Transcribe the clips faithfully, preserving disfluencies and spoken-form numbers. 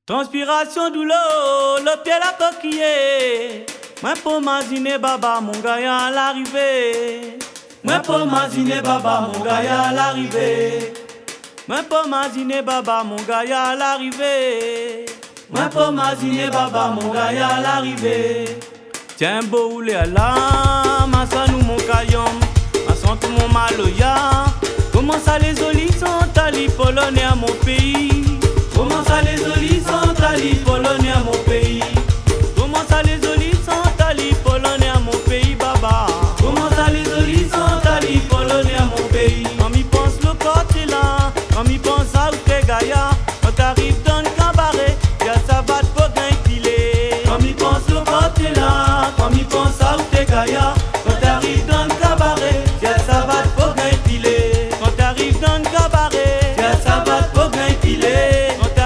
Transpiration douleur, le pied la coquillé. Moi pour m'imaginer baba mon gars à l'arrivée. Moi pour m'imaginer baba mon gars à l'arrivée. Moi pour m'imaginer baba mon gars à l'arrivée. Moi pour m'imaginer baba mon gars à l'arrivée. Tiens beau oulé à la, ma sanou mon caillon, ma sang tout mon maloya. Comment ça les olis sont allés polonais à mon pays? Comment ça les olis sont allés polonais à mon pays? Comment ça les olis sont allés polonais à mon pays baba? Comment ça les olis sont allés polonais à mon pays? Quand m'y pense le côté là, quand m'y pense à où t'es gaïa, quand t'arrives dans le cabaret, y'a ça va te pour gain filer. Quand m'y pense le côté là, quand m'y pense à où t'es gaïa, quand t'arrives dans le cabaret, y'a ça va te pour gain filer. Quand t'arrives dans le cabaret, y'a ça va te pour gain filer.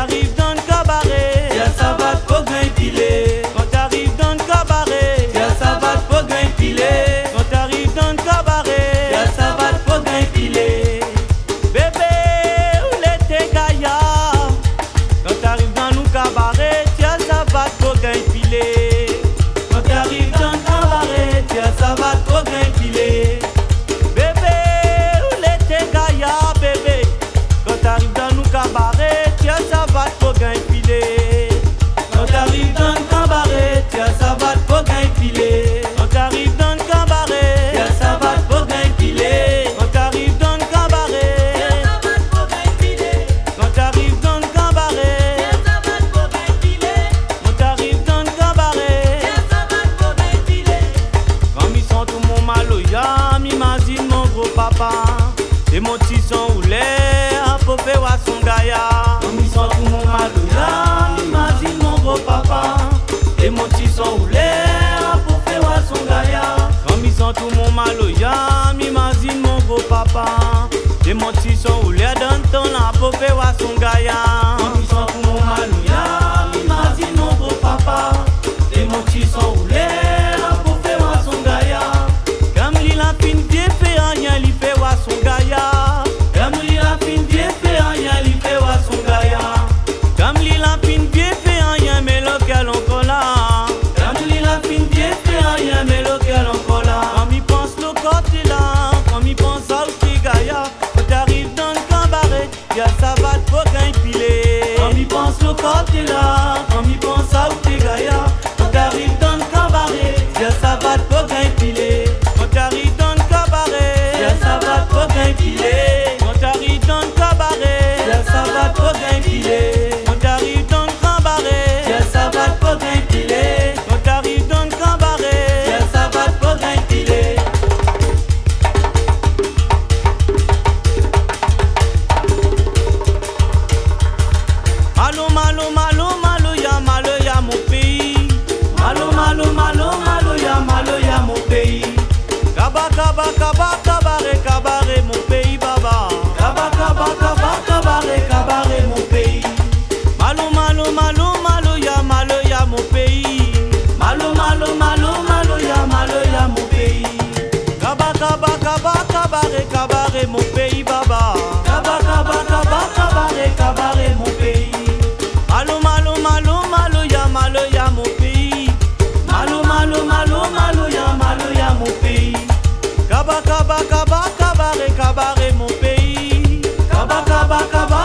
Et mon petit son roulait à popé wa son gaïa. Comme ils sont tout mon maloya, m'imagine mon gros papa. Et mon petit son roulait à popé wa son gaïa. Comme ils sont tout mon maloya, m'imagine mon gros papa. Et mon petit son roulait dans ton la popé wa son gaïa. Comme ils sont tout mon maloya, m'imagine mon gros papa. Et mon petit son roulait à popé wa son gaïa. Comme l'île a fin bien fait rien, l'y fait wa son gaïa. Côté là, quand m'y pense à où t'es gaïa, quand t'arrives dans le cabaret, y'a ça va te pour gain filer. Quand t'arrives dans le cabaret, y'a ça va te pour gain filer. Quand t'arrives dans le cabaret, y'a ça va te pour gain filer. Quand t'arrives dans le cabaret, y'a ça va te pour gain filer. Quand t'arrives dans le cabaret, y'a ça va te pour gain filer. Malo, malo, malo, malo, ya, malo, ya, mon pays. Malo, malo, malo, malo, ya, malo, ya, mon pays. Kaba, kaba, kaba, kabare, kabare, mon pays, baba. Kaba, kaba, kaba, kabare, kabare, mon pays. Malo, malo, malo, malo, ya, malo, ya, mon pays. Malo, malo, malo, malo, ya, malo, ya, mon pays. Kaba, kaba, kaba, kabare, kabare, mon pays, baba. Kaba, kaba, kaba, kabare, kabare, mon pays. Malo, malo, malo, malo, ya, malo, ya, mon pays. Malo, malo, malo, malo, ya, malo, ya, mon pays. Kaba, kaba, kaba, kabare, kabare, mon pays. Kaba, kaba, kaba.